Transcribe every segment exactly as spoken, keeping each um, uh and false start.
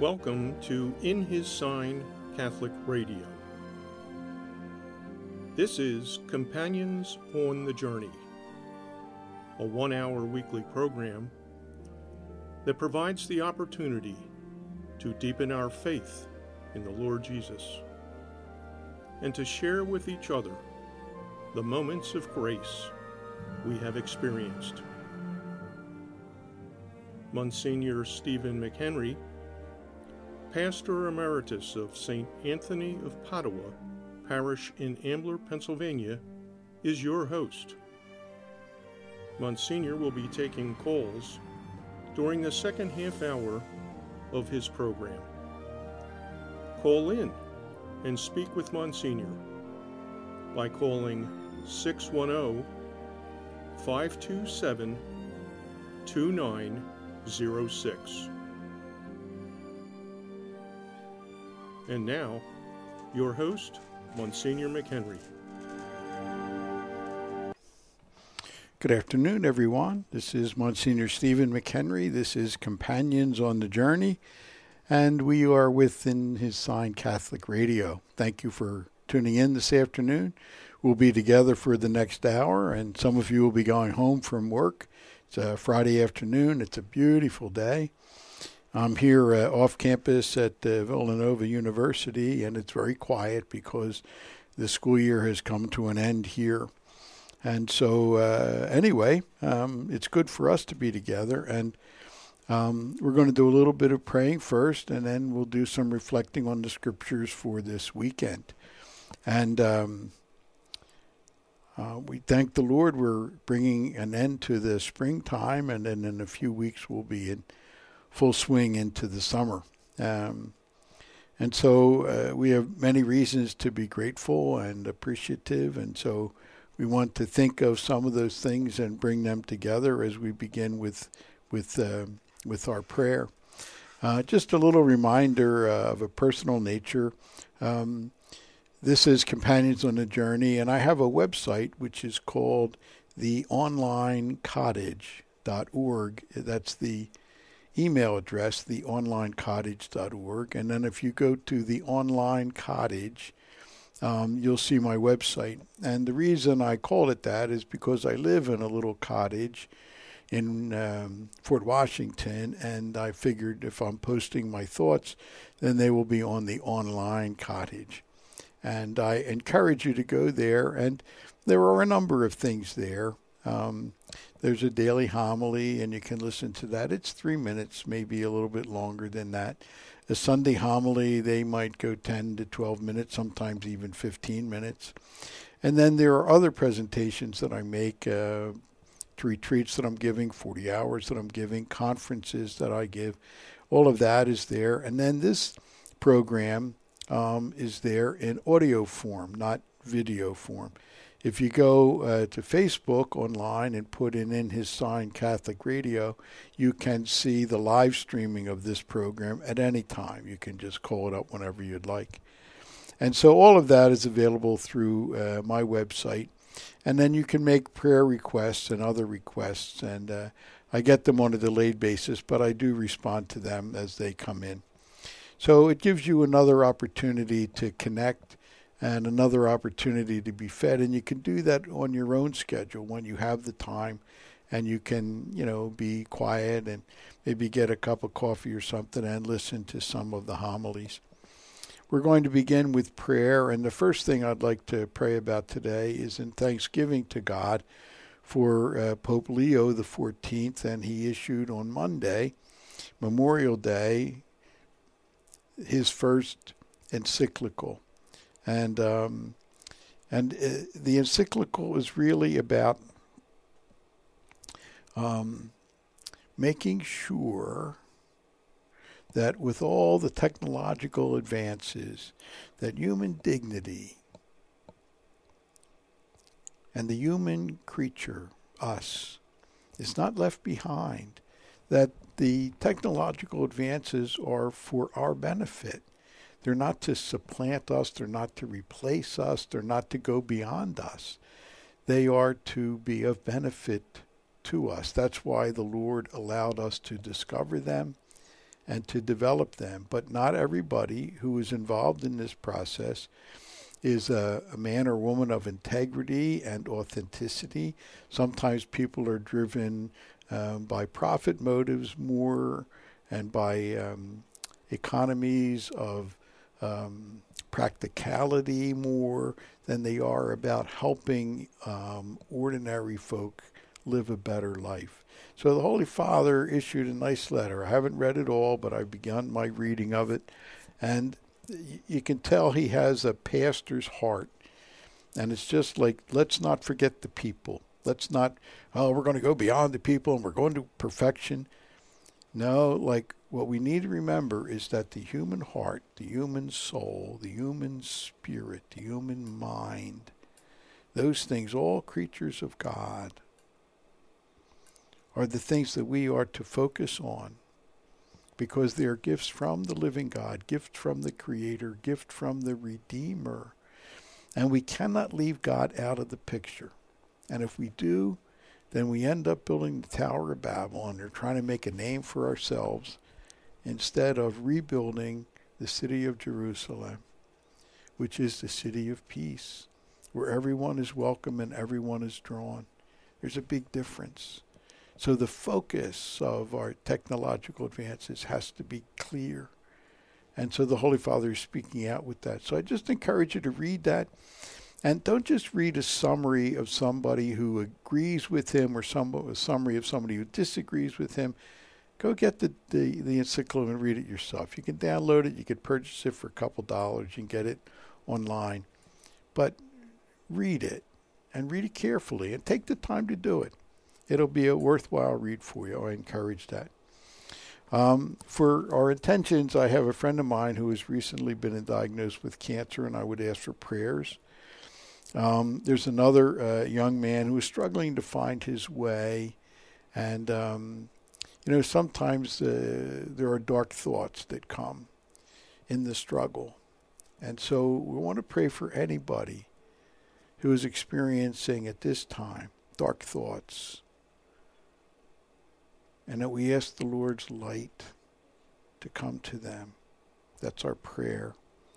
welcome to In His Sign Catholic Radio. This is Companions on the Journey, a one-hour weekly program that provides the opportunity to deepen our faith in the Lord Jesus and to share with each other the moments of grace we have experienced. Monsignor Stephen McHenry, Pastor Emeritus of Saint Anthony of Padua Parish in Ambler, Pennsylvania, is your host. Monsignor will be taking calls during the second half hour of his program. Call in and speak with Monsignor by calling six one zero, five two seven, two nine zero six. And now, your host, Monsignor McHenry. Good afternoon, everyone. This is Monsignor Stephen McHenry. This is Companions on the Journey, and we are within His Sign Catholic Radio. Thank you for tuning in this afternoon. We'll be together for the next hour, and some of you will be going home from work. It's a Friday afternoon. It's a beautiful day. I'm here uh, off campus at uh, Villanova University, and it's very quiet because the school year has come to an end here. And so uh, anyway, um, it's good for us to be together, and um, we're going to do a little bit of praying first, and then we'll do some reflecting on the scriptures for this weekend. And um, uh, we thank the Lord we're bringing an end to the springtime, and then in a few weeks we'll be in full swing into the summer. Um, and so uh, we have many reasons to be grateful and appreciative, and so we want to think of some of those things and bring them together as we begin with with uh, with our prayer. Uh, just a little reminder uh, of a personal nature. Um, this is Companions on the Journey, and I have a website which is called the online cottage dot org. That's the email address, the online cottage dot org. And then if you go to the Online Cottage, Um, you'll see my website. And the reason I call it that is because I live in a little cottage in um, Fort Washington, and I figured if I'm posting my thoughts, then they will be on the Online Cottage. And I encourage you to go there, and there are a number of things there. Um, there's a daily homily, and you can listen to that. It's three minutes, maybe a little bit longer than that. A Sunday homily, they might go ten to twelve minutes, sometimes even fifteen minutes. And then there are other presentations that I make, uh, to retreats that I'm giving, forty hours that I'm giving, conferences that I give. All of that is there. And then this program um, is there in audio form, not video form. If you go uh, to Facebook online and put in In His Sign Catholic Radio, you can see the live streaming of this program at any time. You can just call it up whenever you'd like. And so all of that is available through uh, my website. And then you can make prayer requests and other requests. And uh, I get them on a delayed basis, but I do respond to them as they come in. So it gives you another opportunity to connect and another opportunity to be fed. And you can do that on your own schedule when you have the time, and you can, you know, be quiet and maybe get a cup of coffee or something and listen to some of the homilies. We're going to begin with prayer, and the first thing I'd like to pray about today is in thanksgiving to God for uh, Pope Leo the fourteenth, and he issued on Monday, Memorial Day, his first encyclical. And um, and uh, the encyclical is really about um, making sure that with all the technological advances, that human dignity and the human creature, us, is not left behind, that the technological advances are for our benefit. They're not to supplant us. They're not to replace us. They're not to go beyond us. They are to be of benefit to us. That's why the Lord allowed us to discover them and to develop them. But not everybody who is involved in this process is a, a man or woman of integrity and authenticity. Sometimes people are driven um, by profit motives more and by um, economies of um, practicality more than they are about helping um, ordinary folk live a better life. So the Holy Father issued a nice letter. I haven't read it all, but I've begun my reading of it. And you can tell he has a pastor's heart. And it's just like, let's not forget the people. Let's not, oh, we're going to go beyond the people and we're going to perfection. No, like what we need to remember is that the human heart, the human soul, the human spirit, the human mind, those things, all creatures of God, are the things that we are to focus on, because they are gifts from the living God, gift from the Creator, gift from the Redeemer. And we cannot leave God out of the picture. And if we do, then we end up building the Tower of Babel, or trying to make a name for ourselves instead of rebuilding the city of Jerusalem, which is the city of peace, where everyone is welcome and everyone is drawn. There's a big difference. So the focus of our technological advances has to be clear. And so the Holy Father is speaking out with that. So I just encourage you to read that. And don't just read a summary of somebody who agrees with him, or some, a summary of somebody who disagrees with him. Go get the, the, the encyclical and read it yourself. You can download it. You can purchase it for a couple dollars. You can get it online. But read it, and read it carefully, and take the time to do it. It'll be a worthwhile read for you. I encourage that. Um, for our intentions, I have a friend of mine who has recently been diagnosed with cancer, and I would ask for prayers. Um, there's another uh, young man who is struggling to find his way. And, um, you know, sometimes uh, there are dark thoughts that come in the struggle. And so we want to pray for anybody who is experiencing at this time dark thoughts, and that we ask the Lord's light to come to them. That's our prayer.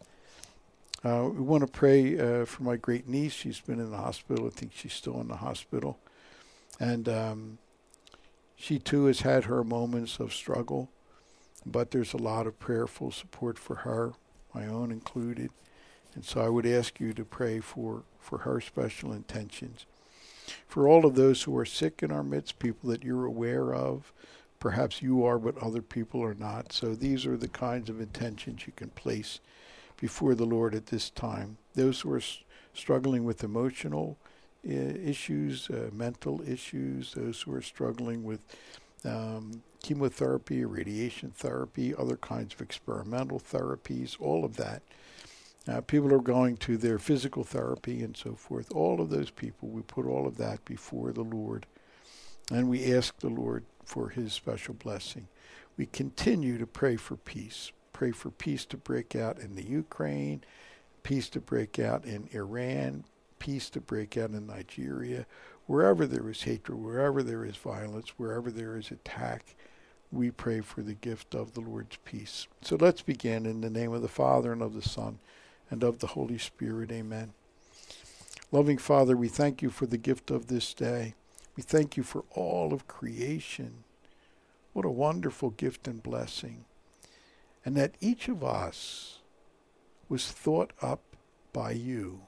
Uh, we want to pray uh, for my great niece. She's been in the hospital. I think she's still in the hospital. And um, she too has had her moments of struggle, but there's a lot of prayerful support for her, my own included. And so I would ask you to pray for, for her special intentions. For all of those who are sick in our midst, people that you're aware of, perhaps you are, but other people are not. So these are the kinds of intentions you can place before the Lord at this time. Those who are s- struggling with emotional uh, issues, uh, mental issues, those who are struggling with um, chemotherapy, radiation therapy, other kinds of experimental therapies, all of that. Uh, people are going to their physical therapy and so forth. All of those people, we put all of that before the Lord. And we ask the Lord for his special blessing. We continue to pray for peace. Pray for peace to break out in the Ukraine, peace to break out in Iran, peace to break out in Nigeria. Wherever there is hatred, wherever there is violence, wherever there is attack, we pray for the gift of the Lord's peace. So let's begin in the name of the Father and of the Son and of the Holy Spirit. Amen. Loving Father, we thank you for the gift of this day. We thank you for all of creation. What a wonderful gift and blessing. And that each of us was thought up by you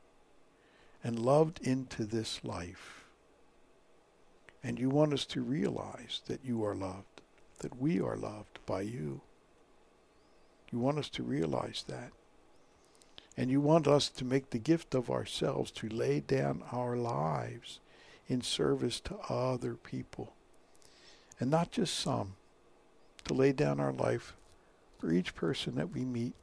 and loved into this life. And you want us to realize that you are loved, that we are loved by you. You want us to realize that. And you want us to make the gift of ourselves, to lay down our lives in service to other people. And not just some, to lay down our life for each person that we meet.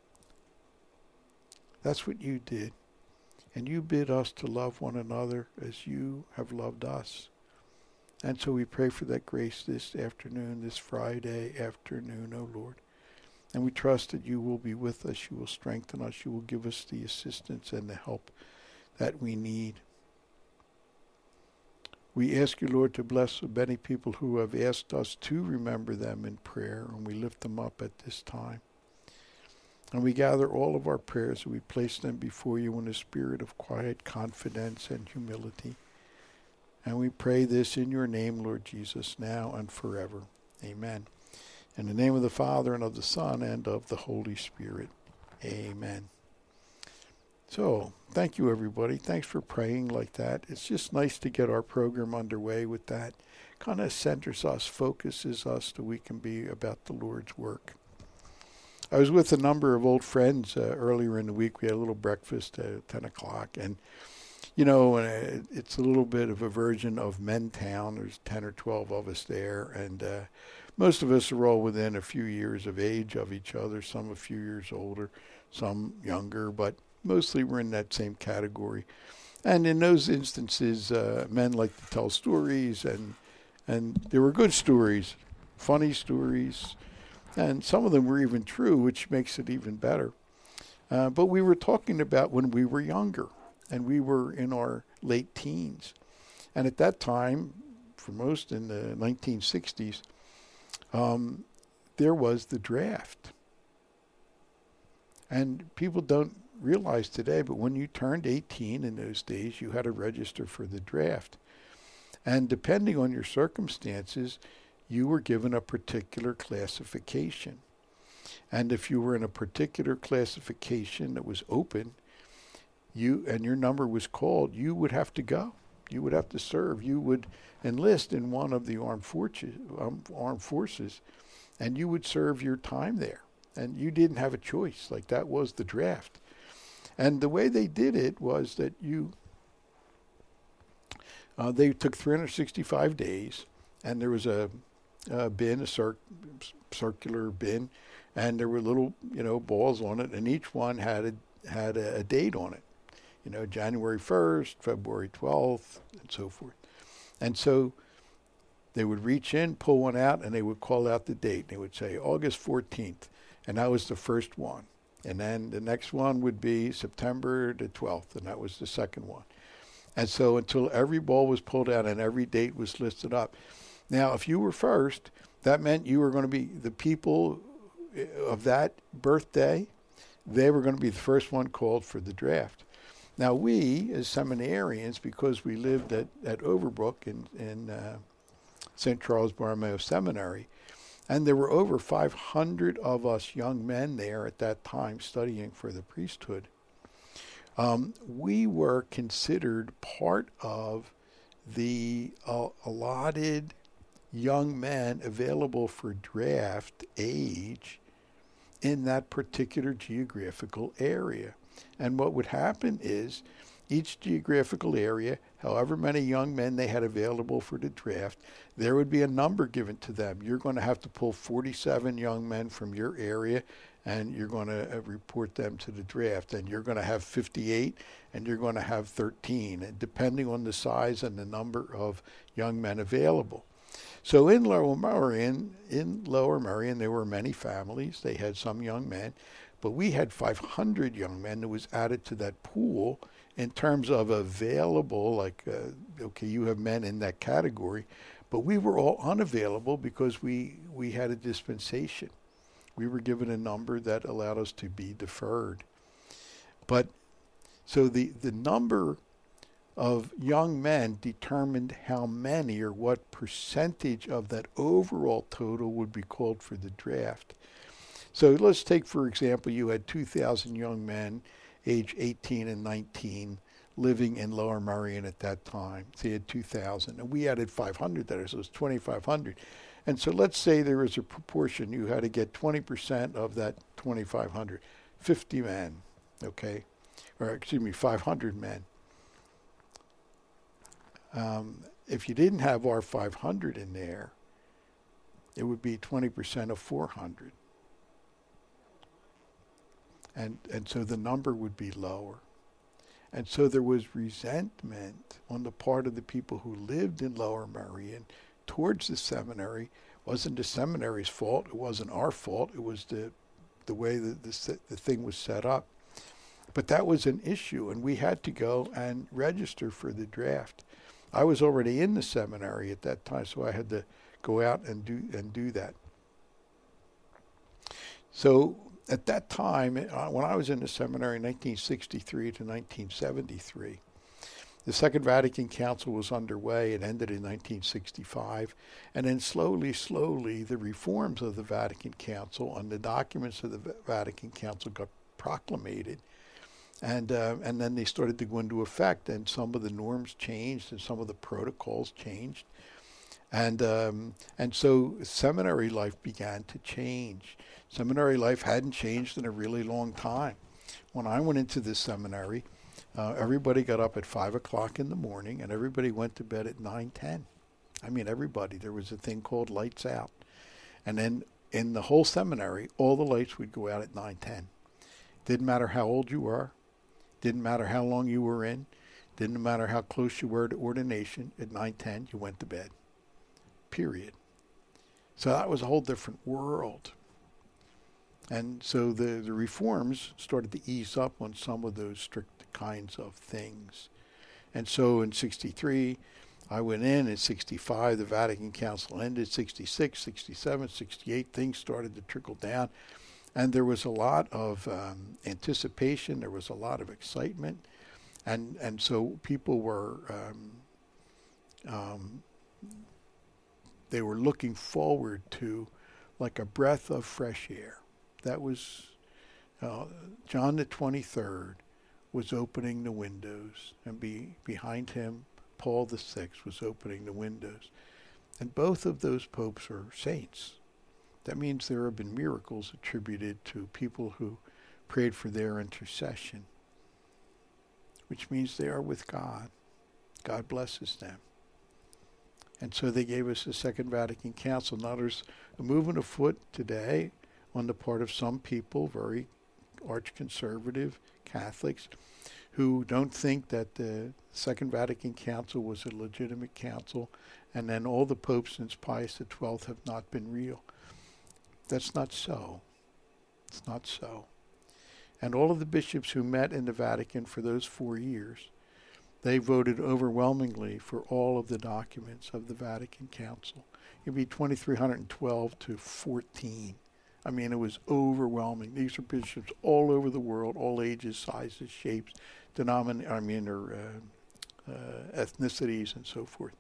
That's what you did. And you bid us to love one another as you have loved us. And so we pray for that grace this afternoon, this Friday afternoon, O Lord. And we trust that you will be with us, you will strengthen us, you will give us the assistance and the help that we need. We ask you, Lord, to bless the many people who have asked us to remember them in prayer, and we lift them up at this time. And we gather all of our prayers and we place them before you in a spirit of quiet confidence and humility. And we pray this in your name, Lord Jesus, now and forever. Amen. In the name of the Father, and of the Son, and of the Holy Spirit. Amen. So, thank you, everybody. Thanks for praying like that. It's just nice to get our program underway with that. Kind of centers us, focuses us so we can be about the Lord's work. I was with a number of old friends uh, earlier in the week. We had a little breakfast at ten o'clock. And, you know, uh, it's a little bit of a version of Mentown. There's ten or twelve of us there. And uh, most of us are all within a few years of age of each other, some a few years older, some younger. But mostly we're in that same category. And in those instances, uh, men like to tell stories. And, and there were good stories, funny stories. And some of them were even true, which makes it even better. Uh, but we were talking about when we were younger, and we were in our late teens. And at that time, for most in the nineteen sixties, um, there was the draft. And people don't realize today, but when you turned eighteen in those days, you had to register for the draft. And depending on your circumstances, you were given a particular classification. And if you were in a particular classification that was open, you and your number was called, you would have to go. You would have to serve. You would enlist in one of the armed forces, um, armed forces, and you would serve your time there. And you didn't have a choice. Like, that was the draft. And the way they did it was that you, uh, they took three hundred sixty-five days, and there was a Uh, bin, a cir- circular bin, and there were little, you know, balls on it, and each one had a had a, a date on it, you know, January first, February twelfth, and so forth. And so they would reach in, pull one out, and they would call out the date. They would say August fourteenth, and that was the first one. And then the next one would be September the twelfth, and that was the second one. And so until every ball was pulled out and every date was listed up. Now, if you were first, that meant you were going to be the people of that birthday. They were going to be the first one called for the draft. Now, we, as seminarians, because we lived at, at Overbrook in, in uh, Saint Charles Borromeo Seminary, and there were over five hundred of us young men there at that time studying for the priesthood, um, we were considered part of the uh, allotted young men available for draft age in that particular geographical area. And what would happen is each geographical area, however many young men they had available for the draft, there would be a number given to them. You're going to have to pull forty-seven young men from your area, and you're going to uh, report them to the draft. And you're going to have fifty-eight, and you're going to have thirteen, and depending on the size and the number of young men available. So in Lower Merion, in Lower Merion, there were many families. They had some young men, but we had five hundred young men that was added to that pool in terms of available, like, uh, okay, you have men in that category, but we were all unavailable because we, we had a dispensation. We were given a number that allowed us to be deferred. But so the, the number of young men determined how many or what percentage of that overall total would be called for the draft. So let's take, for example, you had two thousand young men, age eighteen and nineteen, living in Lower Merion at that time. So you had two thousand, and we added five hundred there, so it was twenty-five hundred. And so let's say there was a proportion. You had to get twenty percent of that twenty-five hundred, fifty men, okay? Or excuse me, five hundred men. Um, if you didn't have our five hundred in there, it would be twenty percent of four hundred. And and so the number would be lower. And so there was resentment on the part of the people who lived in Lower Merion towards the seminary. It wasn't the seminary's fault. It wasn't our fault. It was the the way that the, the thing was set up. But that was an issue, and we had to go and register for the draft. I was already in the seminary at that time, so I had to go out and do and do that. So at that time, uh, when I was in the seminary, nineteen sixty-three to nineteen seventy-three, the Second Vatican Council was underway. It ended in nineteen sixty-five. And then slowly, slowly, the reforms of the Vatican Council and the documents of the Vatican Council got proclamated. And uh, and then they started to go into effect, and some of the norms changed and some of the protocols changed. And um, and so seminary life began to change. Seminary life hadn't changed in a really long time. When I went into this seminary, uh, everybody got up at five o'clock in the morning, and everybody went to bed at nine ten. I mean, everybody. There was a thing called lights out. And then in the whole seminary, all the lights would go out at nine ten. Didn't matter how old you were. Didn't matter how long you were in. Didn't matter how close you were to ordination. At nine ten, you went to bed. Period. So that was a whole different world. And so the, the reforms started to ease up on some of those strict kinds of things. And so in sixty-three, I went in. In sixty-five, the Vatican Council ended. sixty-six, sixty-seven, sixty-eight, things started to trickle down. And there was a lot of um, anticipation. There was a lot of excitement. And and so people were, um, um, they were looking forward to like a breath of fresh air. That was, uh, John the twenty-third was opening the windows. And be, behind him, Paul the sixth was opening the windows. And both of those popes are saints. That means there have been miracles attributed to people who prayed for their intercession, which means they are with God. God blesses them. And so they gave us the Second Vatican Council. Now there's a movement afoot today on the part of some people, very arch-conservative Catholics, who don't think that the Second Vatican Council was a legitimate council, and then all the popes since Pius the twelfth have not been real. That's not so. It's not so. And all of the bishops who met in the Vatican for those four years, they voted overwhelmingly for all of the documents of the Vatican Council. It'd be twenty-three hundred twelve to fourteen. I mean, it was overwhelming. These are bishops all over the world, all ages, sizes, shapes, denomin- I mean, or uh, uh, ethnicities and so forth.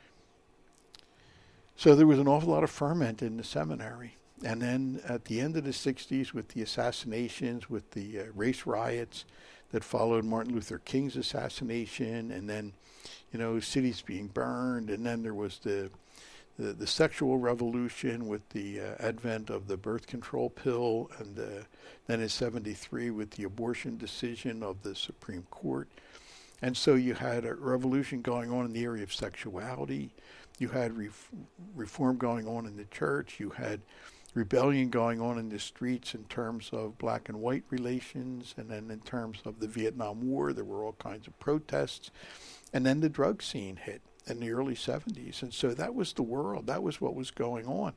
So there was an awful lot of ferment in the seminary. And then at the end of the sixties, with the assassinations, with the uh, race riots that followed Martin Luther King's assassination, and then, you know, cities being burned, and then there was the the, the sexual revolution with the uh, advent of the birth control pill, and uh, then in seventy-three with the abortion decision of the Supreme Court. And so you had a revolution going on in the area of sexuality. You had ref- reform going on in the church. You had rebellion going on in the streets in terms of black and white relations, and then in terms of the Vietnam War, there were all kinds of protests. And then the drug scene hit in the early seventies. And so that was the world. That was what was going on.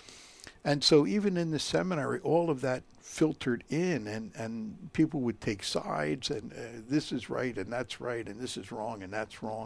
And so even in the seminary, all of that filtered in, and, and people would take sides, and uh, this is right, and that's right, and this is wrong, and that's wrong.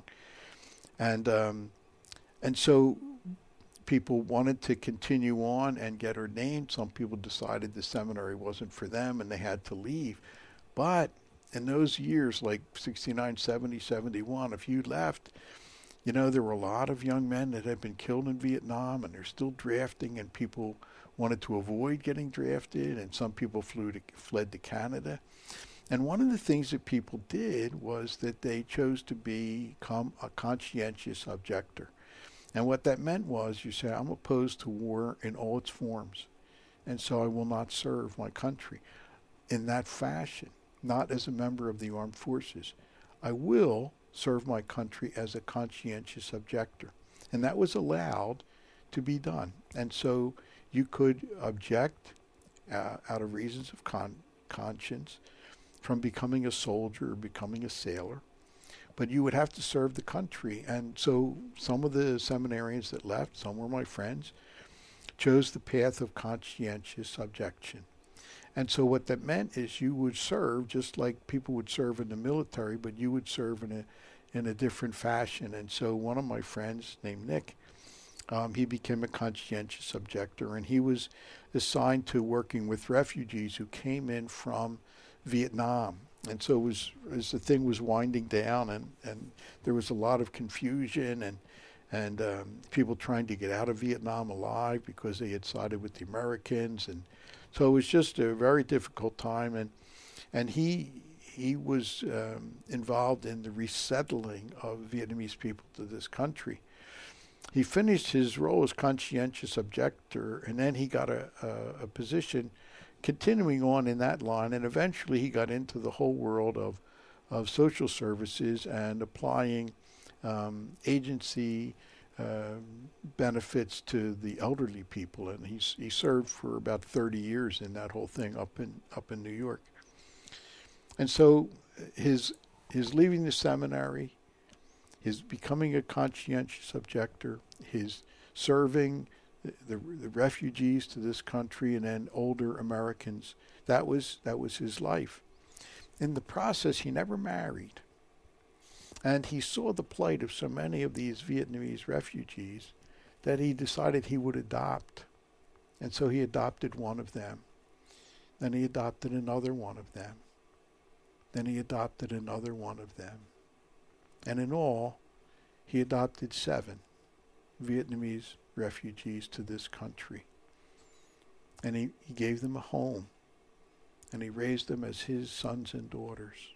And um, and so people wanted to continue on and get ordained. Some people decided the seminary wasn't for them, and they had to leave. But in those years, like sixty-nine, seventy, seventy-one, if you left, you know, there were a lot of young men that had been killed in Vietnam, and they're still drafting, and people wanted to avoid getting drafted, and some people flew to, fled to Canada. And one of the things that people did was that they chose to become a conscientious objector. And what that meant was, you say, I'm opposed to war in all its forms, and so I will not serve my country in that fashion, not as a member of the armed forces. I will serve my country as a conscientious objector. And that was allowed to be done. And so you could object uh, out of reasons of con- conscience from becoming a soldier or becoming a sailor, but you would have to serve the country. And so some of the seminarians that left, some were my friends, chose the path of conscientious objection. And so what that meant is you would serve just like people would serve in the military, but you would serve in a in a different fashion. And so one of my friends named Nick, um, he became a conscientious objector, and he was assigned to working with refugees who came in from Vietnam. And so it was, as the thing was winding down, and, and there was a lot of confusion and and um, people trying to get out of Vietnam alive because they had sided with the Americans. And so it was just a very difficult time. And and he he was um, involved in the resettling of Vietnamese people to this country. He finished his role as conscientious objector, and then he got a, a, a position continuing on in that line, and eventually he got into the whole world of, of social services and applying um, agency uh, benefits to the elderly people, and he's, he served for about thirty years in that whole thing up in up in New York. And so his his leaving the seminary, his becoming a conscientious objector, his serving The, the refugees to this country, and then older Americans. That was that was his life. In the process, he never married. And he saw the plight of so many of these Vietnamese refugees that he decided he would adopt. And so he adopted one of them. Then he adopted another one of them. Then he adopted another one of them. And in all, he adopted seven Vietnamese refugees to this country. And he, he gave them a home, and he raised them as his sons and daughters.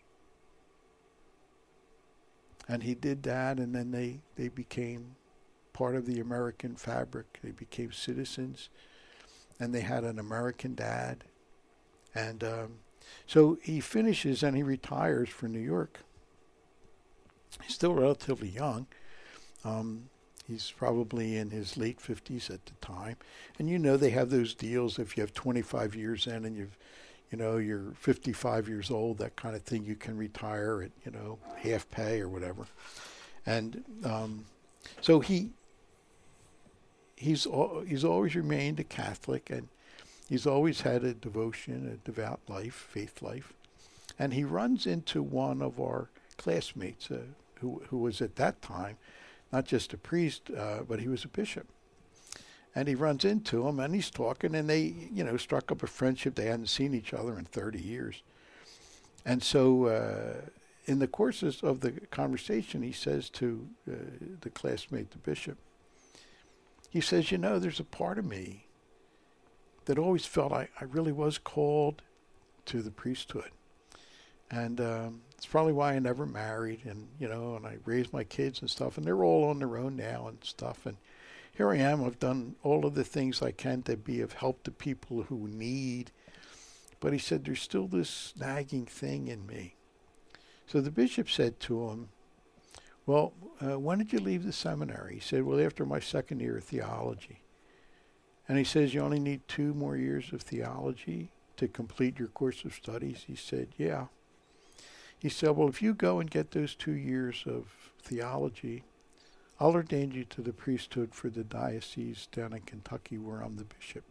And he did that, and then they, they became part of the American fabric. They became citizens, and they had an American dad. And um, so he finishes and he retires for New York. He's still relatively young. Um, He's probably in his late fifties at the time. And you know they have those deals if you have twenty-five years in and you've, you know, you're fifty-five years old, that kind of thing, you can retire at, you know, half pay or whatever. And um, so he he's he's always remained a Catholic, and he's always had a devotion, a devout life, faith life. And he runs into one of our classmates uh, who who was at that time not just a priest, uh, but he was a bishop. And he runs into him, and he's talking, and they, you know, struck up a friendship. They hadn't seen each other in thirty years. And so uh, in the courses of the conversation, he says to uh, the classmate, the bishop, he says, you know, there's a part of me that always felt I, I really was called to the priesthood. And um, it's probably why I never married, and, you know, and I raised my kids and stuff, and they're all on their own now and stuff. And here I am. I've done all of the things I can to be of help to people who need. But he said, there's still this nagging thing in me. So the bishop said to him, well, uh, when did you leave the seminary? He said, well, after my second year of theology. And he says, you only need two more years of theology to complete your course of studies? He said, yeah. He said, well, if you go and get those two years of theology, I'll ordain you to the priesthood for the diocese down in Kentucky where I'm the bishop.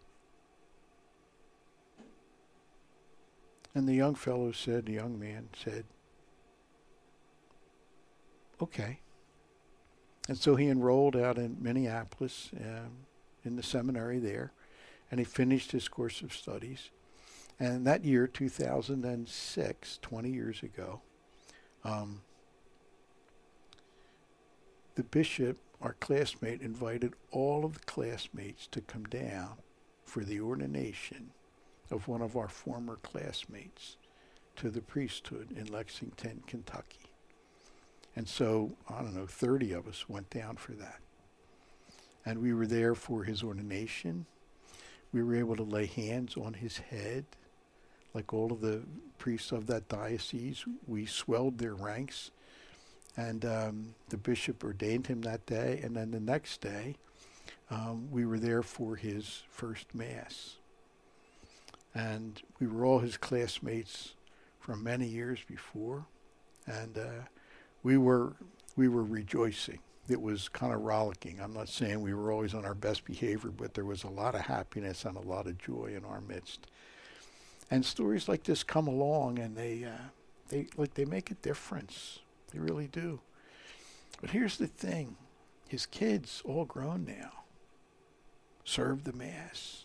And the young fellow said, the young man said, okay. And so he enrolled out in Minneapolis um, in the seminary there, and he finished his course of studies. And that year, two thousand six, twenty years ago, um, the bishop, our classmate, invited all of the classmates to come down for the ordination of one of our former classmates to the priesthood in Lexington, Kentucky. And so, I don't know, thirty of us went down for that. And we were there for his ordination. We were able to lay hands on his head. Like all of the priests of that diocese, we swelled their ranks, and um, the bishop ordained him that day. And then the next day, um, we were there for his first Mass. And we were all his classmates from many years before, and uh, we were we were rejoicing. It was kind of rollicking. I'm not saying we were always on our best behavior, but there was a lot of happiness and a lot of joy in our midst. And stories like this come along, and they, uh, they like they make a difference. They really do. But here's the thing. His kids, all grown now, serve the Mass.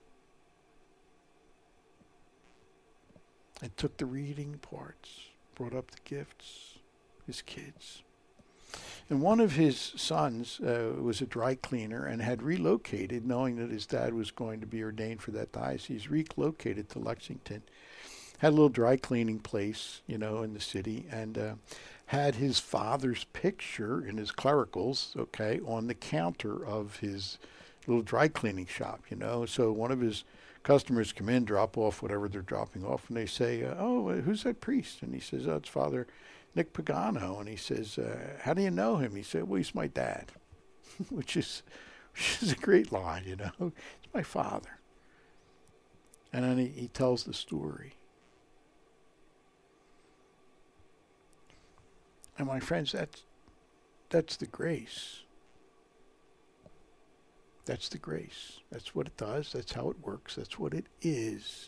And took the reading parts, brought up the gifts, his kids. And one of his sons uh, was a dry cleaner and had relocated, knowing that his dad was going to be ordained for that diocese, relocated to Lexington. Had a little dry cleaning place, you know, in the city, and uh, had his father's picture in his clericals, okay, on the counter of his little dry cleaning shop, you know. So one of his customers come in, drop off whatever they're dropping off, and they say, uh, oh, who's that priest? And he says, oh, it's Father Nick Pagano. And he says, uh, how do you know him? He said, well, he's my dad, which is which is a great line, you know. It's my father. And then he, he tells the story. And my friends, that's, that's the grace. That's the grace. That's what it does. That's how it works. That's what it is.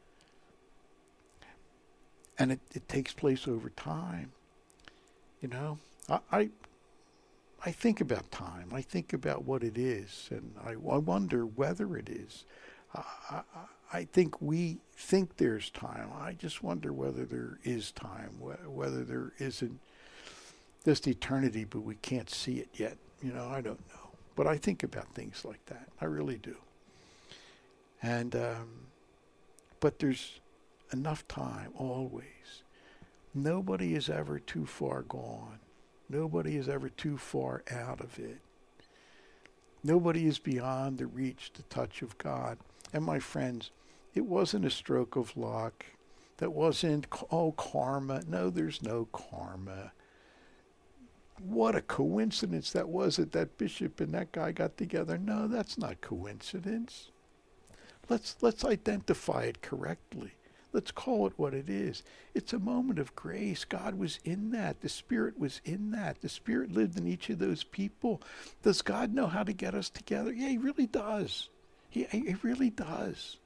And it, it takes place over time. You know, I, I I think about time. I think about what it is, and I, I wonder whether it is. Uh, I, I think we think there's time. I just wonder whether there is time, wh- whether there isn't just eternity, but we can't see it yet. You know, I don't know. But I think about things like that. I really do. And, um, but there's enough time, always. Nobody is ever too far gone. Nobody is ever too far out of it. Nobody is beyond the reach, the touch of God. And my friends, it wasn't a stroke of luck. That wasn't, oh, karma. No, there's no karma. What a coincidence that was that that bishop and that guy got together. No, that's not coincidence. Let's let's identify it correctly. Let's call it what it is. It's a moment of grace. God was in that. The Spirit was in that. The Spirit lived in each of those people. Does God know how to get us together? Yeah, he really does. He, he really does.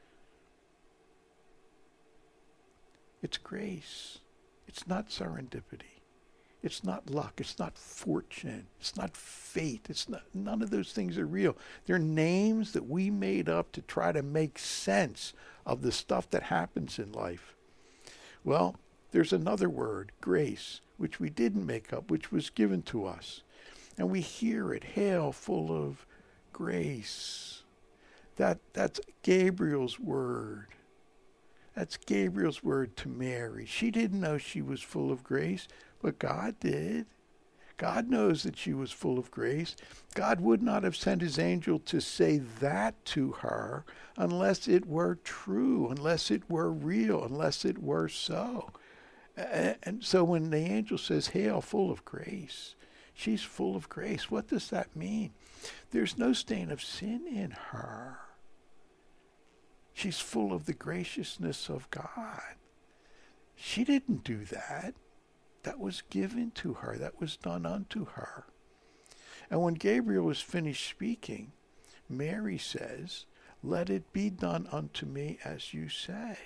It's grace. It's not serendipity. It's not luck. It's not fortune. It's not fate. It's not, none of those things are real. They're names that we made up to try to make sense of the stuff that happens in life. Well, there's another word, grace, which we didn't make up, which was given to us. And we hear it, hail, full of grace. That that's Gabriel's word. That's Gabriel's word to Mary. She didn't know she was full of grace, but God did. God knows that she was full of grace. God would not have sent his angel to say that to her unless it were true, unless it were real, unless it were so. And so when the angel says, hail, full of grace, she's full of grace. What does that mean? There's no stain of sin in her. She's full of the graciousness of God. She didn't do that. That was given to her. That was done unto her. And when Gabriel was finished speaking, Mary says, let it be done unto me as you say.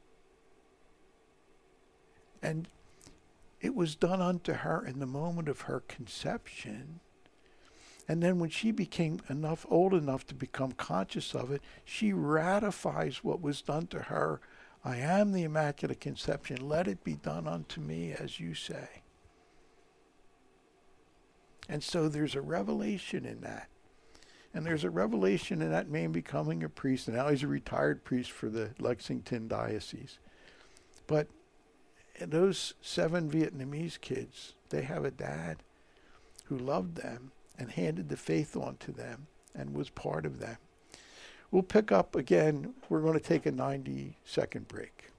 And it was done unto her in the moment of her conception. And then when she became enough old enough to become conscious of it, she ratifies what was done to her. I am the Immaculate Conception. Let it be done unto me as you say. And so there's a revelation in that. And there's a revelation in that man becoming a priest. And now he's a retired priest for the Lexington Diocese. But those seven Vietnamese kids, they have a dad who loved them and handed the faith on to them and was part of them. We'll pick up again. We're going to take a ninety second break.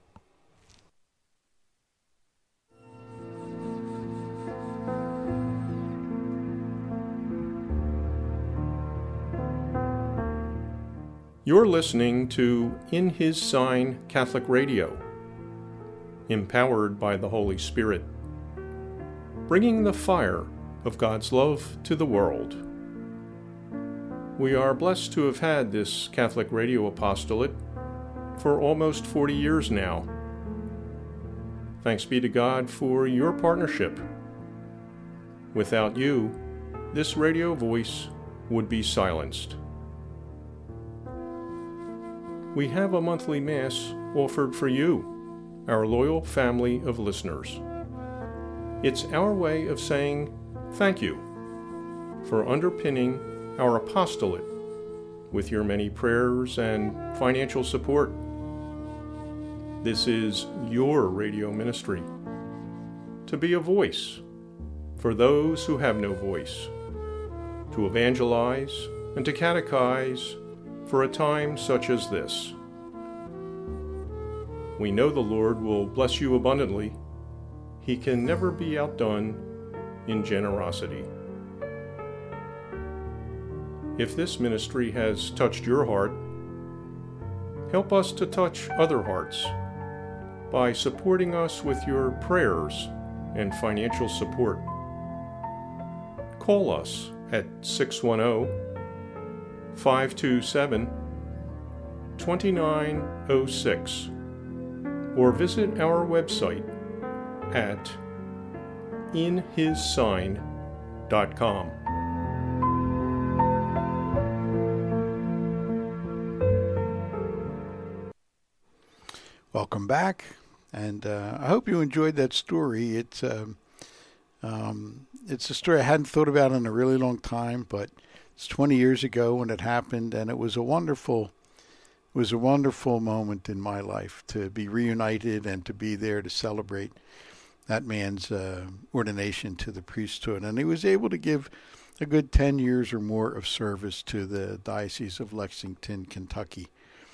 You're listening to In His Sign Catholic Radio, empowered by the Holy Spirit, bringing the fire of God's love to the world. We are blessed to have had this Catholic radio apostolate for almost forty years now. Thanks be to God for your partnership. Without you, this radio voice would be silenced. We have a monthly Mass offered for you, our loyal family of listeners. It's our way of saying thank you for underpinning our apostolate with your many prayers and financial support. This is your radio ministry, to be a voice for those who have no voice, to evangelize and to catechize for a time such as this. We know the Lord will bless you abundantly. He can never be outdone in generosity. If this ministry has touched your heart, help us to touch other hearts by supporting us with your prayers and financial support. Call us at six one zero, five two seven, two nine zero six or visit our website at in his sign dot com. Welcome back, and uh, I hope you enjoyed that story. It's um, um, it's a story I hadn't thought about in a really long time, but it's twenty years ago when it happened, and it was a wonderful, it was a wonderful moment in my life to be reunited and to be there to celebrate that man's uh, ordination to the priesthood. And he was able to give a good ten years or more of service to the Diocese of Lexington, Kentucky.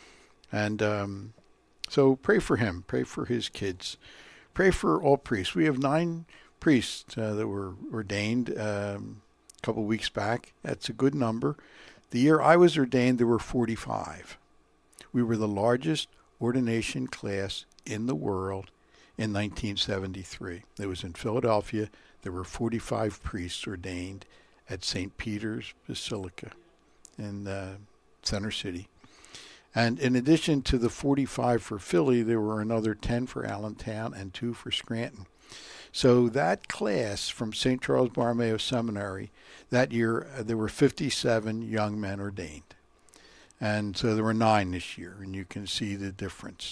And um, so pray for him, pray for his kids, pray for all priests. We have nine priests uh, that were ordained um, a couple of weeks back. That's a good number. The year I was ordained, there were forty-five. We were the largest ordination class in the world in nineteen seventy-three. It was in Philadelphia. There were forty-five priests ordained at Saint Peter's Basilica in uh, Center City. And in addition to the forty-five for Philly, there were another ten for Allentown and two for Scranton. So that class from Saint Charles Borromeo Seminary, that year uh, there were fifty-seven young men ordained. And so there were nine this year, and you can see the difference.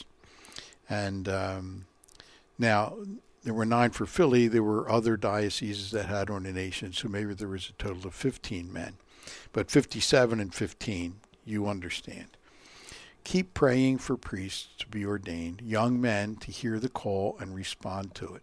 And um, now, there were nine for Philly. There were other dioceses that had ordinations, so maybe there was a total of fifteen men. But fifty-seven and fifteen, you understand. Keep praying for priests to be ordained, young men to hear the call and respond to it.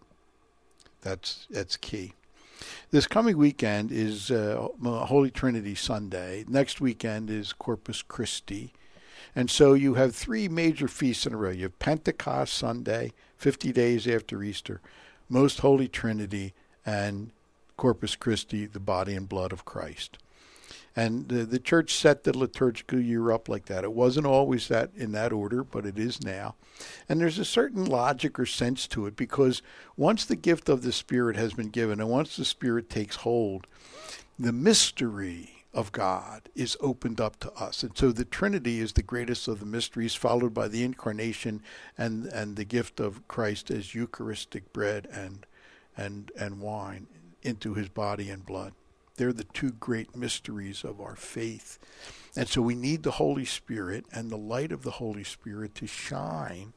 That's that's key. This coming weekend is uh, Holy Trinity Sunday. Next weekend is Corpus Christi. And so you have three major feasts in a row. You have Pentecost Sunday, fifty days after Easter, Most Holy Trinity, and Corpus Christi, the body and blood of Christ. And the, the church set the liturgical year up like that. It wasn't always that in that order, but it is now. And there's a certain logic or sense to it, because once the gift of the Spirit has been given, and once the Spirit takes hold, the mystery of God is opened up to us. And so the Trinity is the greatest of the mysteries, followed by the incarnation and, and the gift of Christ as Eucharistic bread and, and, and wine into his body and blood. They're the two great mysteries of our faith. And so we need the Holy Spirit and the light of the Holy Spirit to shine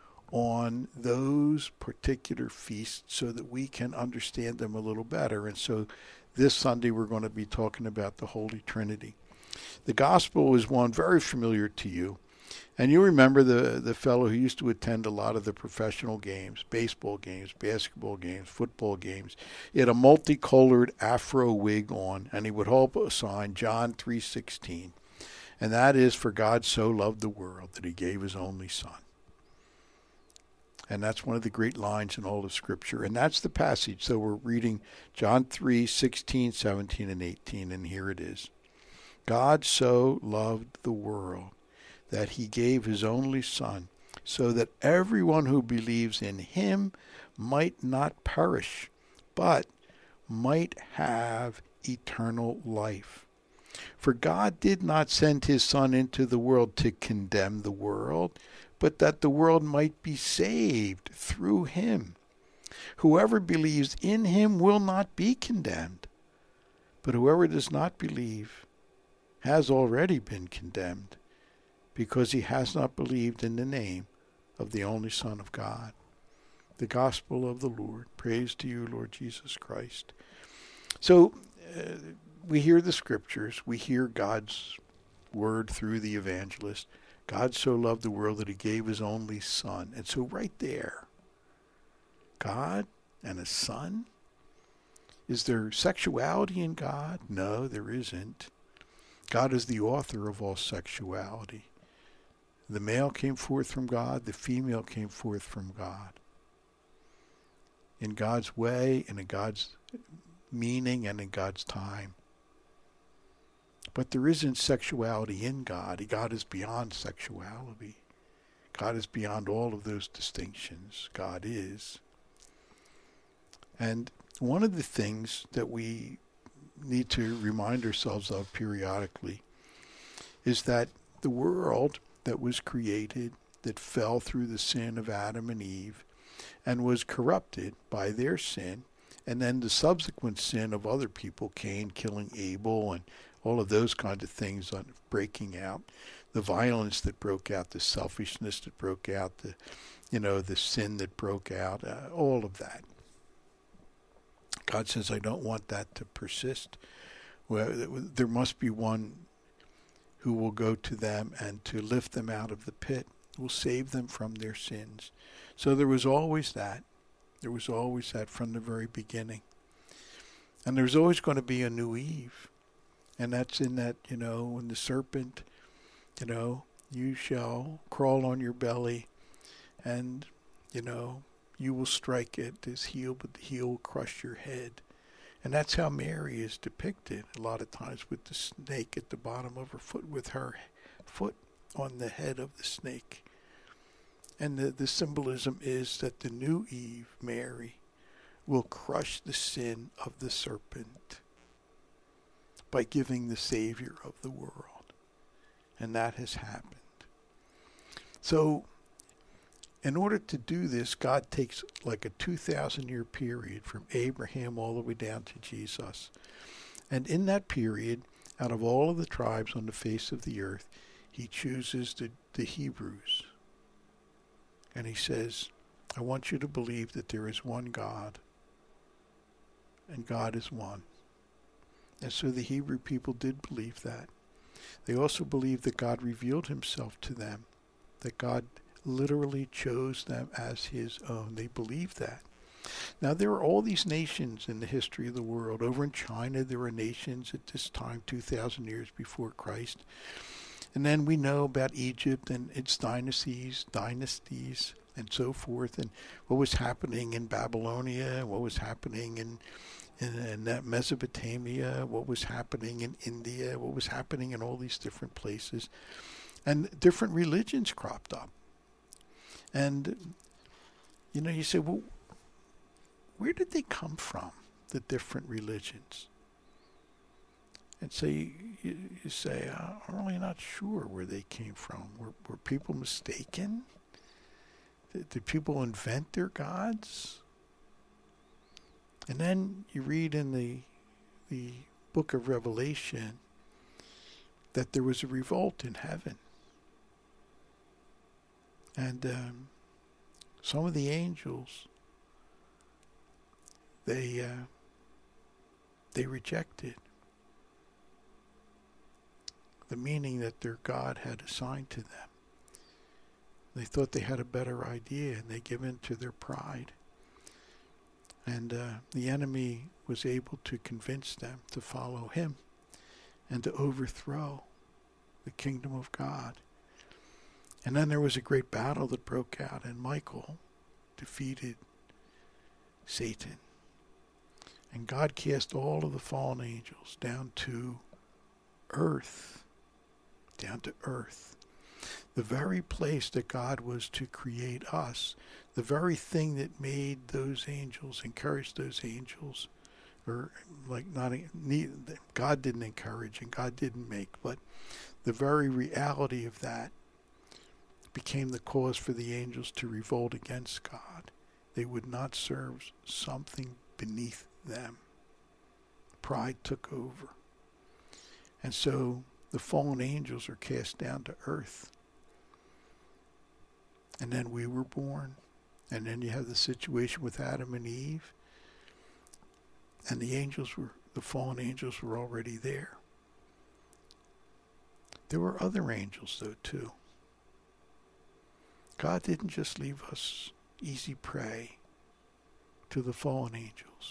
on those particular feasts so that we can understand them a little better. And so this Sunday we're going to be talking about the Holy Trinity. The gospel is one very familiar to you. And you remember the, the fellow who used to attend a lot of the professional games, baseball games, basketball games, football games. He had a multicolored afro wig on, and he would hold a sign, John three sixteen. And that is, for God so loved the world that he gave his only son. And that's one of the great lines in all of Scripture. And that's the passage. So we're reading John three sixteen, seventeen, and eighteen, and here it is. God so loved the world that he gave his only Son, so that everyone who believes in him might not perish, but might have eternal life. For God did not send his Son into the world to condemn the world, but that the world might be saved through him. Whoever believes in him will not be condemned, but whoever does not believe has already been condemned, because he has not believed in the name of the only Son of God. The gospel of the Lord. Praise to you, Lord Jesus Christ. So uh, we hear the scriptures. We hear God's word through the evangelist. God so loved the world that he gave his only Son. And so right there, God and a Son? Is there sexuality in God? No, there isn't. God is the author of all sexuality. The male came forth from God. The female came forth from God. In God's way and in God's meaning and in God's time. But there isn't sexuality in God. God is beyond sexuality. God is beyond all of those distinctions. God is. And one of the things that we need to remind ourselves of periodically is that the world that was created, that fell through the sin of Adam and Eve, and was corrupted by their sin, and then the subsequent sin of other people, Cain killing Abel, and all of those kinds of things on breaking out, the violence that broke out, the selfishness that broke out, the, you know, the sin that broke out, uh, all of that. God says, I don't want that to persist. Well, there must be one who will go to them and to lift them out of the pit, will save them from their sins. So there was always that. There was always that from the very beginning. And there's always going to be a new Eve. And that's in that, you know, when the serpent, you know, you shall crawl on your belly and, you know, you will strike it, his heel, but the heel will crush your head. And that's how Mary is depicted a lot of times, with the snake at the bottom of her foot, with her foot on the head of the snake. And the, the symbolism is that the new Eve, Mary, will crush the sin of the serpent by giving the Savior of the world. And that has happened. So, in order to do this, God takes like a two thousand year period from Abraham all the way down to Jesus. And in that period, out of all of the tribes on the face of the earth, he chooses the, the Hebrews. And he says, I want you to believe that there is one God, and God is one. And so the Hebrew people did believe that. They also believed that God revealed himself to them, that God literally chose them as his own. They believed that. Now, there are all these nations in the history of the world. Over in China, there were nations at this time, two thousand years before Christ. And then we know about Egypt and its dynasties, dynasties, and so forth, and what was happening in Babylonia, what was happening in, in, in Mesopotamia, what was happening in India, what was happening in all these different places. And different religions cropped up. And, you know, you say, well, where did they come from, the different religions? And so you, you, you say, I'm really not sure where they came from. Were, were people mistaken? Did, did people invent their gods? And then you read in the the book of Revelation that there was a revolt in heaven. And um, some of the angels, they uh, they rejected the meaning that their God had assigned to them. They thought they had a better idea, and they gave in to their pride. And uh, the enemy was able to convince them to follow him and to overthrow the kingdom of God. And then there was a great battle that broke out, and Michael defeated Satan. And God cast all of the fallen angels down to earth, down to earth. The very place that God was to create us, the very thing that made those angels, encouraged those angels, or like not, God didn't encourage and God didn't make, but the very reality of that became the cause for the angels to revolt against God they would not serve something beneath them. Pride took over. And so the fallen angels are cast down to earth. And then we were born. And then you have the situation with Adam and Eve. And the angels were, the fallen angels were already there. There were other angels, though, too. God didn't just leave us easy prey to the fallen angels.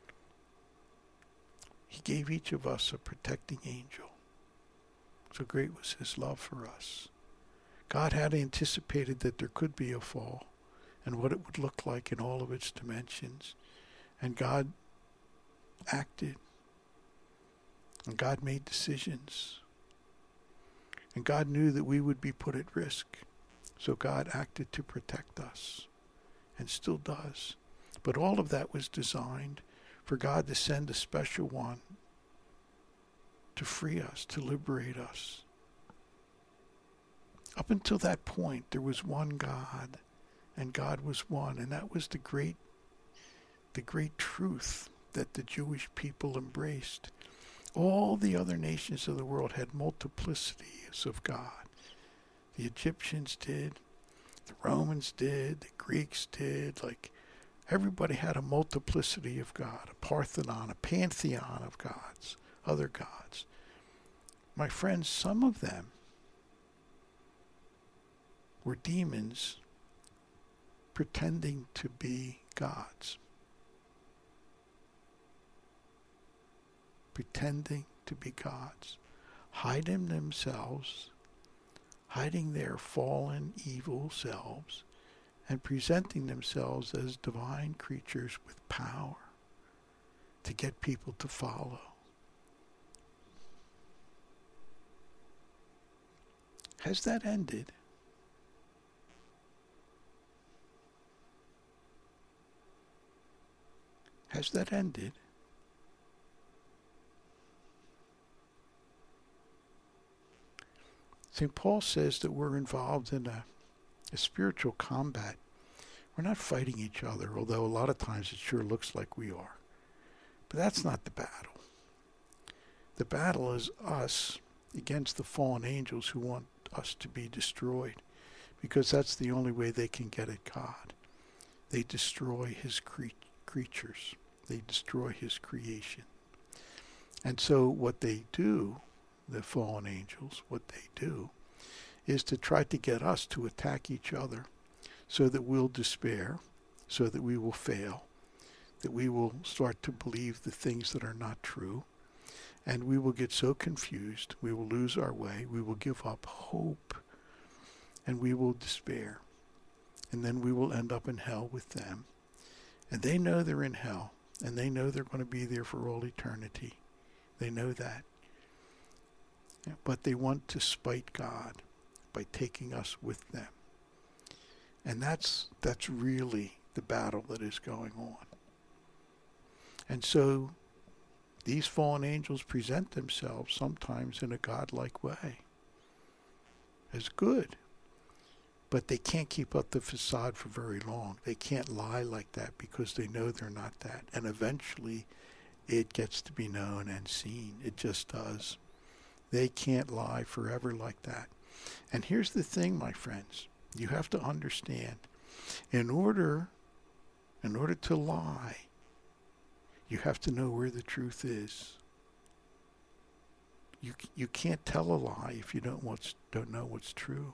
He gave each of us a protecting angel. So great was his love for us. God had anticipated that there could be a fall and what it would look like in all of its dimensions. And God acted. And God made decisions. And God knew that we would be put at risk. So God acted to protect us. And still does. But all of that was designed for God to send a special one to free us, to liberate us. Up until that point, there was one God, and God was one, and that was the great, the great truth that the Jewish people embraced. All the other nations of the world had multiplicities of God. The Egyptians did, the Romans did, the Greeks did, like everybody had a multiplicity of God, a Parthenon, a pantheon of gods, other gods. My friends, some of them were demons pretending to be gods. Pretending to be gods. Hiding themselves, hiding their fallen evil selves, and presenting themselves as divine creatures with power to get people to follow. Has that ended? Has that ended? Saint Paul says that we're involved in a, a spiritual combat. We're not fighting each other, although a lot of times it sure looks like we are. But that's not the battle. The battle is us against the fallen angels who want us to be destroyed, because that's the only way they can get at God. They destroy his cre- creatures. They destroy his creation. And so what they do, the fallen angels, what they do, is to try to get us to attack each other so that we'll despair, so that we will fail, that we will start to believe the things that are not true, and we will get so confused, we will lose our way, we will give up hope, and we will despair. And then we will end up in hell with them. And they know they're in hell, and they know they're going to be there for all eternity. They know that. But they want to spite God by taking us with them. And that's that's really the battle that is going on. And so these fallen angels present themselves sometimes in a godlike way as good. But they can't keep up the facade for very long. They can't lie like that because they know they're not that. And eventually it gets to be known and seen. It just does. They can't lie forever like that. And here's the thing, my friends. You have to understand, in order, in order to lie, you have to know where the truth is. You you can't tell a lie if you don't what's, don't know what's true.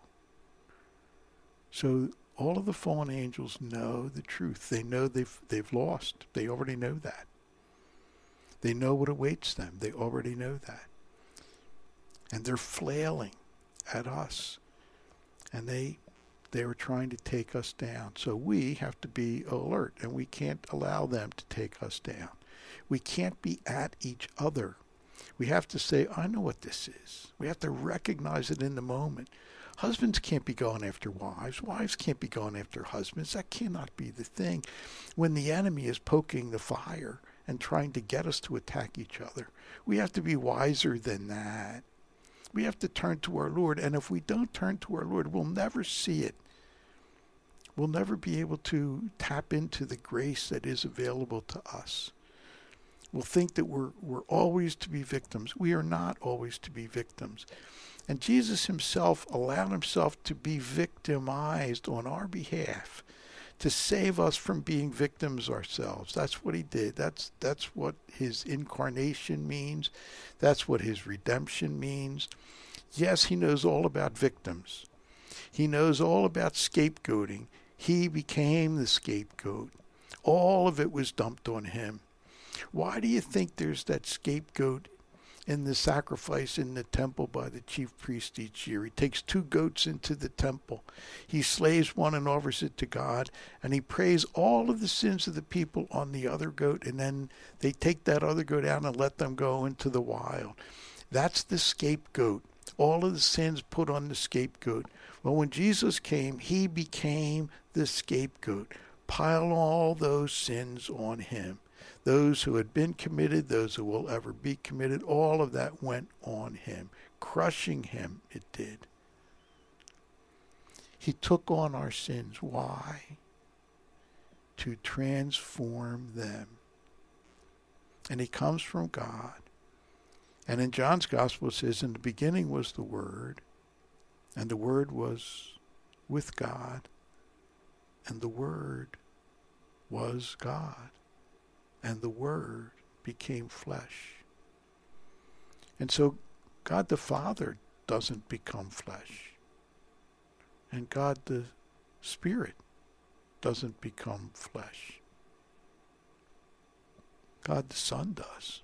So all of the fallen angels know the truth. They know they've they've lost. They already know that. They know what awaits them. They already know that. And they're flailing at us. And they they are trying to take us down. So we have to be alert, and we can't allow them to take us down. We can't be at each other. We have to say, I know what this is. We have to recognize it in the moment. Husbands can't be going after wives. Wives can't be going after husbands. That cannot be the thing. When the enemy is poking the fire and trying to get us to attack each other, we have to be wiser than that. We have to turn to our Lord. And if we don't turn to our Lord, we'll never see it. we'll never be able to tap into the grace that is available to us. We'll think that we're, we're always to be victims. We are not always to be victims. And Jesus himself allowed himself to be victimized on our behalf, to save us from being victims ourselves. That's what he did. That's that's what his incarnation means. That's what his redemption means. Yes, he knows all about victims. He knows all about scapegoating. He became the scapegoat. All of it was dumped on him. Why do you think there's that scapegoat in the sacrifice in the temple by the chief priest each year? He takes two goats into the temple. He slays one and offers it to God, and he prays all of the sins of the people on the other goat, and then they take that other goat out and let them go into the wild. That's the scapegoat. All of the sins put on the scapegoat. Well, when Jesus came, he became the scapegoat. Pile all those sins on him. Those who had been committed, those who will ever be committed, all of that went on him. Crushing him, it did. He took on our sins. Why? To transform them. And he comes from God. And in John's Gospel it says, in the beginning was the Word, and the Word was with God, and the Word was God, and the Word became flesh. And so God the Father doesn't become flesh, and God the Spirit doesn't become flesh. God the Son does.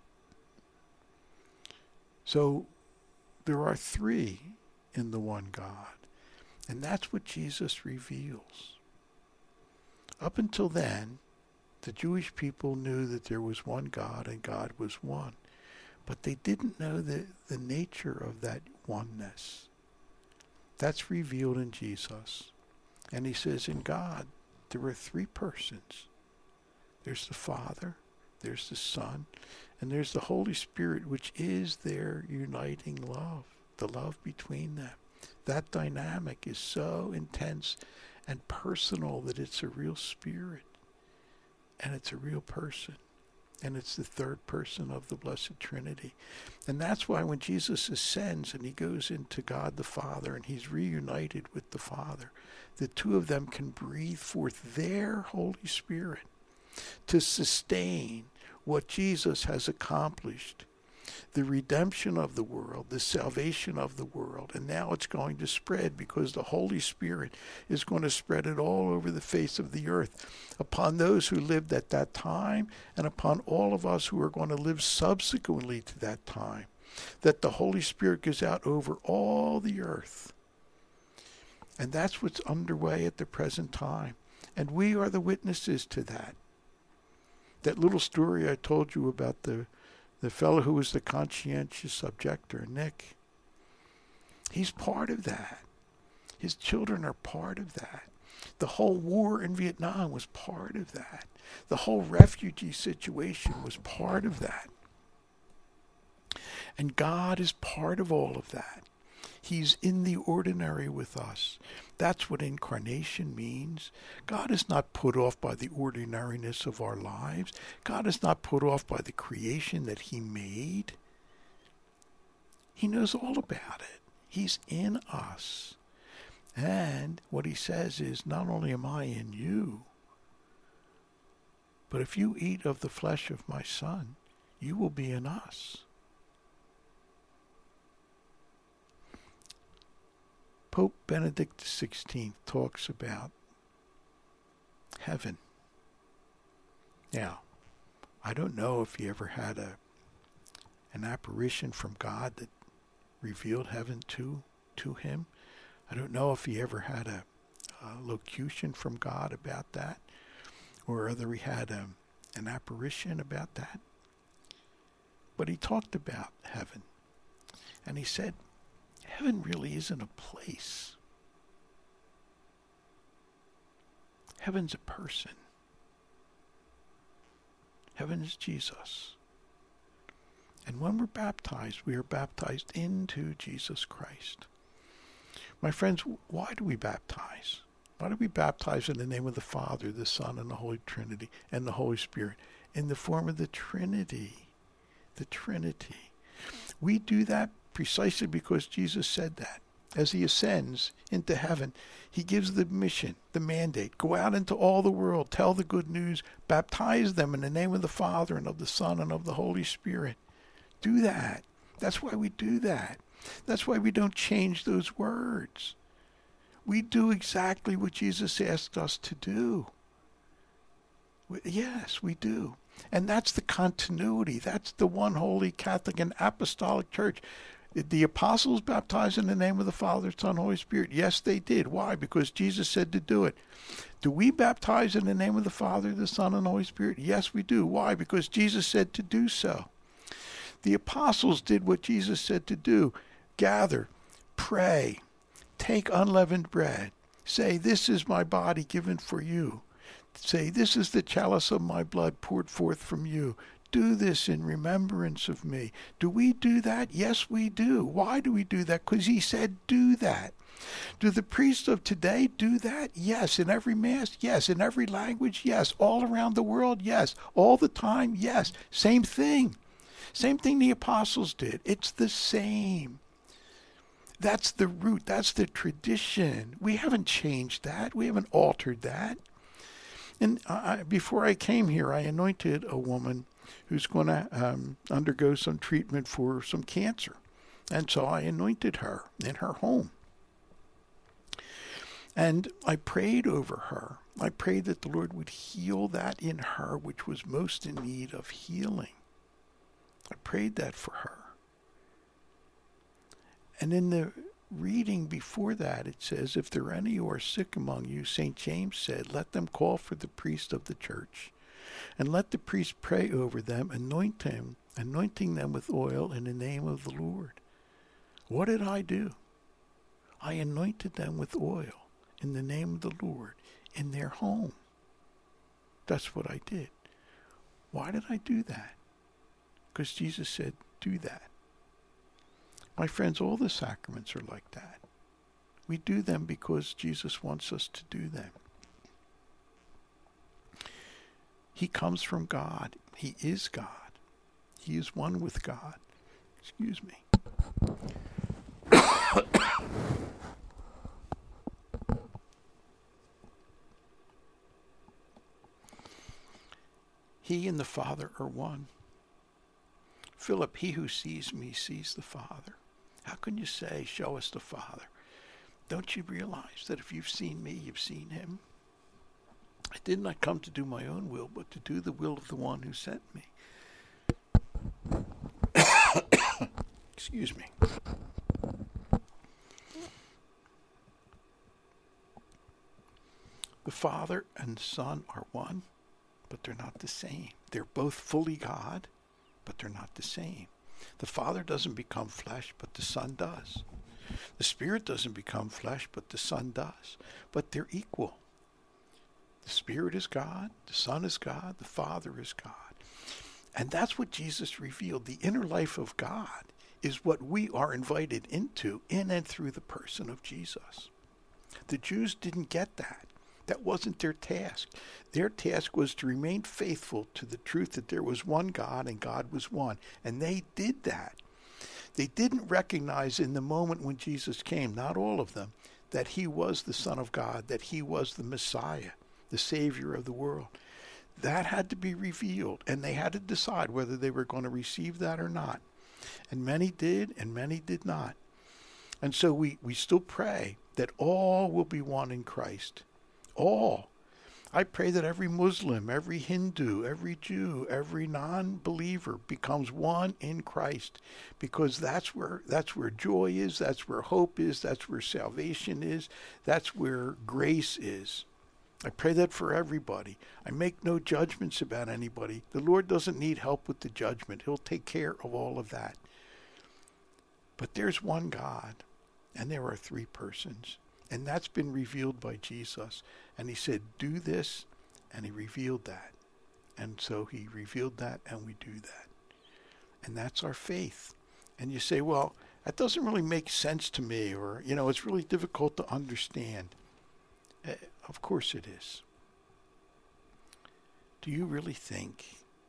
So there are three in the one God. And that's what Jesus reveals. Up until then, the Jewish people knew that there was one God and God was one. But they didn't know the, the nature of that oneness. That's revealed in Jesus. And he says in God, there are three persons. There's the Father, there's the Son, and there's the Holy Spirit, which is their uniting love, the love between them. That dynamic is so intense and personal that it's a real spirit, and it's a real person, and it's the third person of the Blessed Trinity. And that's why when Jesus ascends and he goes into God the Father and he's reunited with the Father, the two of them can breathe forth their Holy Spirit to sustain what Jesus has accomplished, the redemption of the world, the salvation of the world. And now it's going to spread because the Holy Spirit is going to spread it all over the face of the earth upon those who lived at that time and upon all of us who are going to live subsequently to that time, that the Holy Spirit goes out over all the earth. And that's what's underway at the present time. And we are the witnesses to that. That little story I told you about the, the fellow who was the conscientious objector, Nick, he's part of that. His children are part of that. The whole war in Vietnam was part of that. The whole refugee situation was part of that. And God is part of all of that. He's in the ordinary with us. That's what incarnation means. God is not put off by the ordinariness of our lives. God is not put off by the creation that he made. He knows all about it. He's in us. And what he says is, not only am I in you, but if you eat of the flesh of my Son, you will be in us. Pope Benedict the sixteenth talks about heaven. Now, I don't know if he ever had a an apparition from God that revealed heaven to, to him. I don't know if he ever had a, a locution from God about that, or whether he had a, an apparition about that. But he talked about heaven. And he said, heaven really isn't a place. Heaven's a person. Heaven is Jesus. And when we're baptized, we are baptized into Jesus Christ. My friends, why do we baptize? Why do we baptize in the name of the Father, the Son, and the Holy Trinity, and the Holy Spirit? In the form of the Trinity. The Trinity. We do that precisely because Jesus said that. As he ascends into heaven, he gives the mission, the mandate. Go out into all the world, tell the good news, baptize them in the name of the Father and of the Son and of the Holy Spirit. Do that. That's why we do that. That's why we don't change those words. We do exactly what Jesus asked us to do. Yes, we do. And that's the continuity. That's the one holy Catholic and Apostolic Church. Did the apostles baptize in the name of the Father, Son, Holy Spirit? Yes, they did. Why? Because Jesus said to do it. Do we baptize in the name of the Father, the Son, and the Holy Spirit? Yes, we do. Why? Because Jesus said to do so. The apostles did what Jesus said to do. Gather, pray, take unleavened bread. Say, this is my body given for you. Say, this is the chalice of my blood poured forth from you. Do this in remembrance of me. Do we do that? Yes, we do. Why do we do that? Because he said do that. Do the priests of today do that? Yes. In every Mass? Yes. In every language? Yes. All around the world? Yes. All the time? Yes. Same thing. Same thing the apostles did. It's the same. That's the root. That's the tradition. We haven't changed that. We haven't altered that. And I, before I came here, I anointed a woman who's going to um, undergo some treatment for some cancer. And so I anointed her in her home. And I prayed over her. I prayed that the Lord would heal that in her which was most in need of healing. I prayed that for her. And in the reading before that, it says, if there are any who are sick among you, Saint James said, let them call for the priest of the church, and let the priest pray over them, anoint them, anointing them with oil in the name of the Lord. What did I do? I anointed them with oil in the name of the Lord in their home. That's what I did. Why did I do that? Because Jesus said, do that. My friends, all the sacraments are like that. We do them because Jesus wants us to do them. He comes from God. He is God. He is one with God. Excuse me. He and the Father are one. Philip, he who sees me sees the Father. How can you say, show us the Father? Don't you realize that if you've seen me, you've seen him? I did not come to do my own will, but to do the will of the one who sent me. Excuse me. The Father and the Son are one, but they're not the same. They're both fully God, but they're not the same. The Father doesn't become flesh, but the Son does. The Spirit doesn't become flesh, but the Son does. But they're equal. The Spirit is God, the Son is God, the Father is God. And that's what Jesus revealed. The inner life of God is what we are invited into in and through the person of Jesus. The Jews didn't get that. That wasn't their task. Their task was to remain faithful to the truth that there was one God and God was one. And they did that. They didn't recognize in the moment when Jesus came, not all of them, that he was the Son of God, that he was the Messiah, the Savior of the world. That had to be revealed, and they had to decide whether they were going to receive that or not. And many did, and many did not. And so we, we still pray that all will be one in Christ. All. I pray that every Muslim, every Hindu, every Jew, every non-believer becomes one in Christ, because that's where that's where joy is, that's where hope is, that's where salvation is, that's where grace is. I pray that for everybody. I make no judgments about anybody. The Lord doesn't need help with the judgment. He'll take care of all of that. But there's one God, and there are three persons. And that's been revealed by Jesus. And he said, do this, and he revealed that. And so he revealed that, and we do that. And that's our faith. And you say, well, that doesn't really make sense to me, or, you know, it's really difficult to understand. Of course it is. Do you really think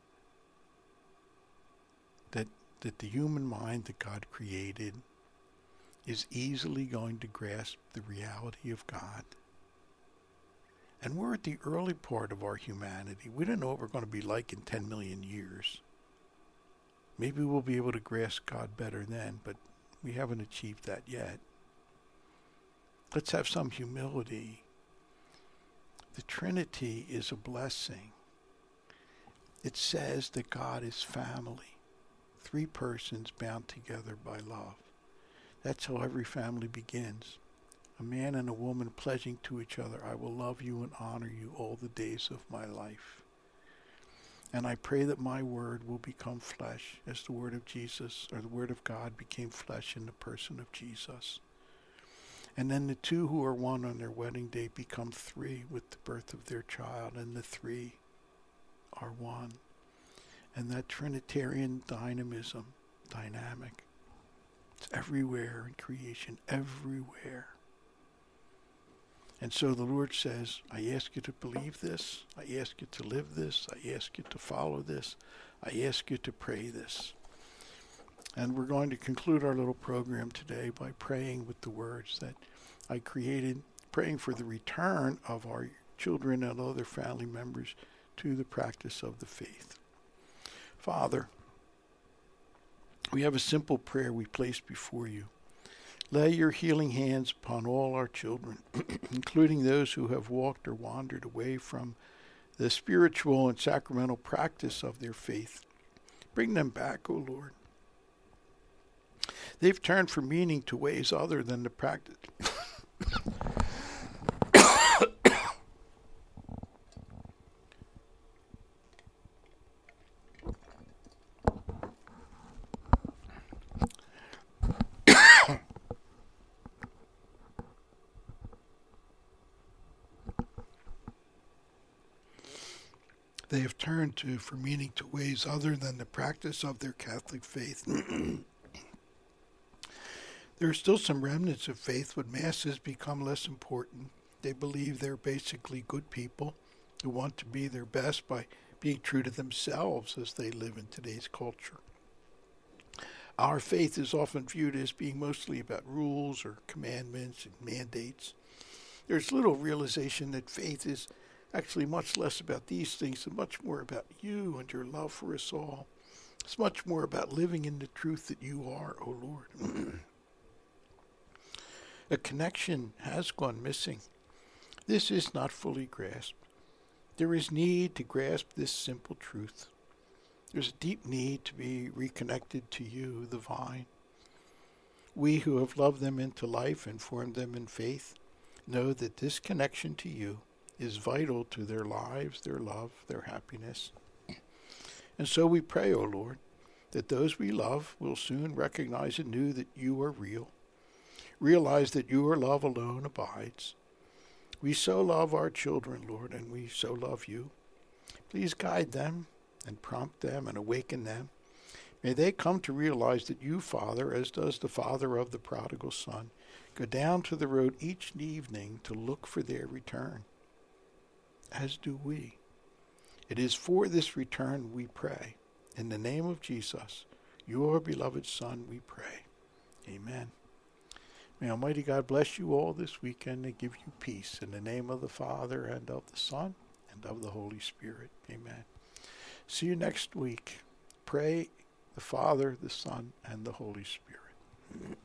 that that the human mind that God created is easily going to grasp the reality of God? And we're at the early part of our humanity. We don't know what we're going to be like in ten million years. Maybe we'll be able to grasp God better then, but we haven't achieved that yet. Let's have some humility. The Trinity is a blessing. It says that God is family. Three persons bound together by love. That's how every family begins. A man and a woman pledging to each other, I will love you and honor you all the days of my life. And I pray that my word will become flesh as the word of Jesus, or the word of God became flesh in the person of Jesus. And then the two who are one on their wedding day become three with the birth of their child, and the three are one. And that Trinitarian dynamism, dynamic, it's everywhere in creation, everywhere. And so the Lord says, I ask you to believe this, I ask you to live this, I ask you to follow this, I ask you to pray this. And we're going to conclude our little program today by praying with the words that I created, praying for the return of our children and other family members to the practice of the faith. Father, we have a simple prayer we place before you. Lay your healing hands upon all our children, including those who have walked or wandered away from the spiritual and sacramental practice of their faith. Bring them back, O Lord. They've turned from meaning to ways other than the practice. They have turned to for meaning to ways other than the practice of their Catholic faith. There are still some remnants of faith, but Mass has become less important. They believe they're basically good people who want to be their best by being true to themselves as they live in today's culture. Our faith is often viewed as being mostly about rules or commandments and mandates. There's little realization that faith is actually much less about these things and much more about you and your love for us all. It's much more about living in the truth that you are, O Lord. A connection has gone missing. This is not fully grasped. There is need to grasp this simple truth. There's a deep need to be reconnected to you, the vine. We who have loved them into life and formed them in faith know that this connection to you is vital to their lives, their love, their happiness. And so we pray, O Lord, that those we love will soon recognize anew that you are real, realize that your love alone abides. We so love our children, Lord, and we so love you. Please guide them and prompt them and awaken them. May they come to realize that you, Father, as does the father of the prodigal son, go down to the road each evening to look for their return, as do we. It is for this return we pray. In the name of Jesus, your beloved Son, we pray. Amen. May Almighty God bless you all this weekend and give you peace. In the name of the Father, and of the Son, and of the Holy Spirit. Amen. See you next week. Pray the Father, the Son, and the Holy Spirit.